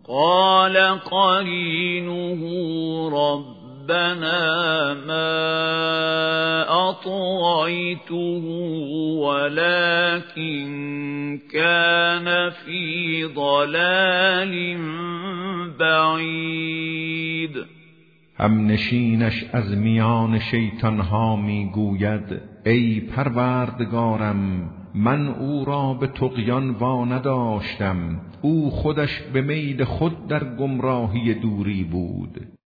قال قرينه ربنا ما أطغيته ولكن كان في ضلال بعید. همنشینش از میان شیطانها میگوید ای پروردگارم من او را به طغیان وانداشتم، او خودش به میل خود در گمراهی دوری بود.